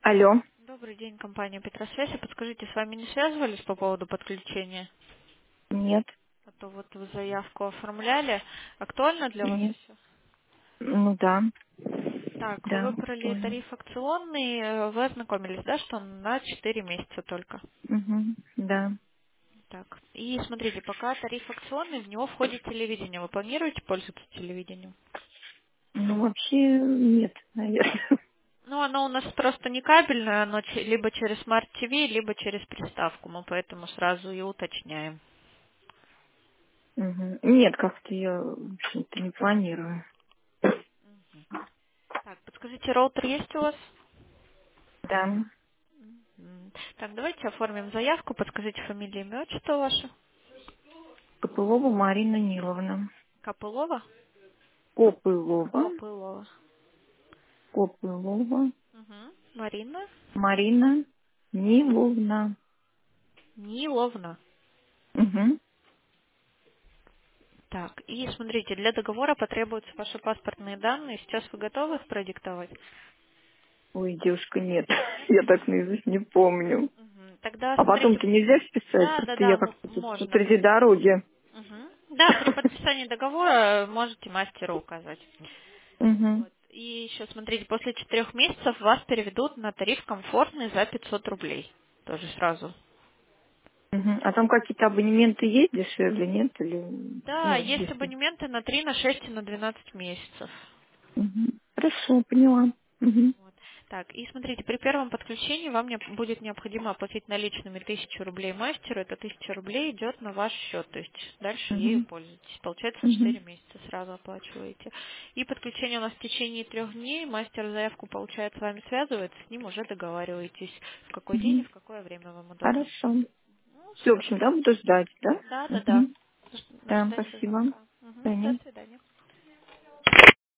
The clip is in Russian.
Алло. Добрый день, компания Петросвязь. Подскажите, с вами не связывались по поводу подключения? Нет. А то вот вы заявку оформляли. Актуально для вас Нет. все? Ну да. Так, вы Да, выбрали актуально. тариф акционный, вы ознакомились, да, что он на 4 месяца только? Угу. Да. Так, и смотрите, пока тариф акционный, в него входит телевидение. Вы планируете пользоваться телевидением? Ну вообще нет, наверное. Ну, оно у нас просто не кабельное, оно либо через Smart TV, либо через приставку. Мы поэтому сразу и уточняем. Угу. Нет, как-то я, в общем-то, не планирую. Так, подскажите, роутер есть у вас? Да. Так, давайте оформим заявку. Подскажите фамилию, имя, отчество ваше. Копылова Марина Ниловна. Копылова? Копылова. Копылова. Копылова. Угу. Марина? Марина Ниловна. Ниловна. Угу. Так, и смотрите, для договора потребуются ваши паспортные данные. Сейчас вы готовы их продиктовать? Ой, девушка, нет. Нет? Я так наизусть не помню. Мгм. Тогда А смотрите. потом-то нельзя вписать, Да, да, просто да, я как-то тут можно. посреди дороги. Да, при подписании договора можете мастеру указать. Угу. Вот. И еще смотрите, после 4 месяцев вас переведут на тариф комфортный за 500 рублей. Тоже сразу. Мгм. А там какие-то абонементы есть дешевле, нет? Или, Да, ну, есть если... абонементы на 3, на 6 и на 12 месяцев. Мгм. Хорошо, поняла. Мгм. Вот. Так, и смотрите, при первом подключении вам будет необходимо оплатить наличными 1000 рублей мастеру. Это 1000 рублей идет на ваш счет, то есть дальше ею Мгм. пользуетесь. Получается, на Мгм. 4 месяца сразу оплачиваете. И подключение у нас в течение 3 дней. Мастер заявку получает, с вами связывается, с ним уже договариваетесь, в какой день и Мгм. в какое время вам удобно. Хорошо. Ну, Все, в все. общем, да, буду ждать, да? Да, да, да. Мгм. Да, Дожидайся спасибо. звонка. До Таня. свидания.